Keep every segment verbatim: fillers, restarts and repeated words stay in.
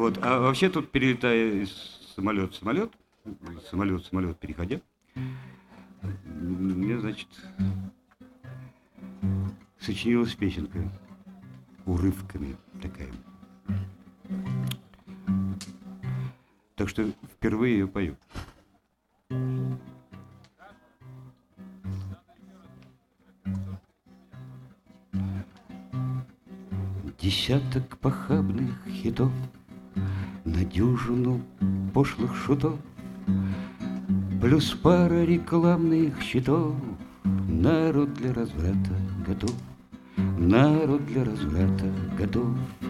Вот. А вообще тут, перелетая из самолета в самолет, самолет, самолет переходя, мне, значит, сочинилась песенка урывками такая. Так что впервые ее пою. Десяток похабных хитов на дюжину пошлых шутов, плюс пара рекламных щитов. Народ для разврата готов, народ для разврата готов.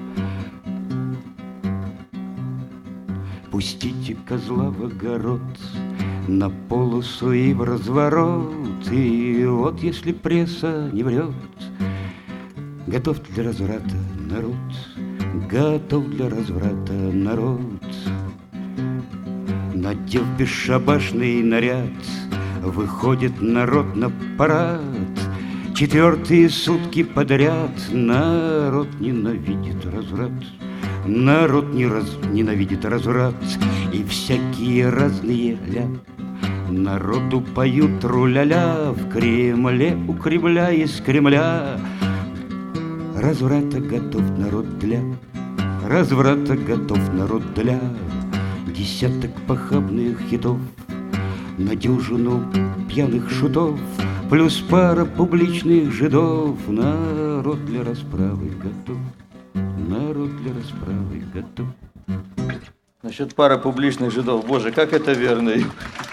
Пустите козла в огород, на полосу и в разворот. И вот если пресса не врет, готов для разврата народ, готов для разврата народ. Надев бесшабашный наряд, выходит народ на парад. Четвертые сутки подряд народ ненавидит разврат. Народ не раз... ненавидит разврат и всякие разные ля. Народу поют ру-ля-ля в Кремле, у Кремля из Кремля. Разврата готов народ для, разврата готов народ для. Десяток похабных хитов на дюжину пьяных шутов, плюс пара публичных жидов. Народ для расправы готов, народ для расправы готов. Насчет пары публичных жидов. Боже, как это верно.